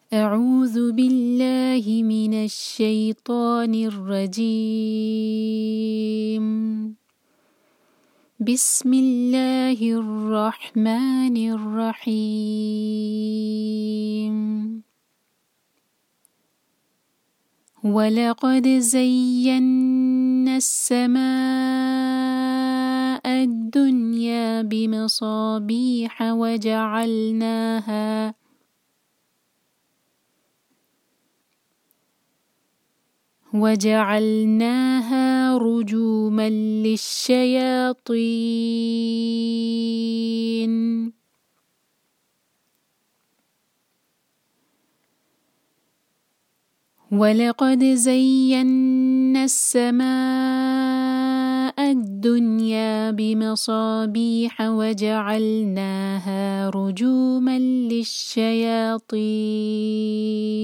أعوذ بالله من الشيطان الرجيم. بسم الله الرحمن الرحيم. ولقد زينا السماء الدنيا بمصابيح وجعلناها رجوما للشياطين. ولقد زينا السماء الدنيا بمصابيح وجعلناها رجوما للشياطين.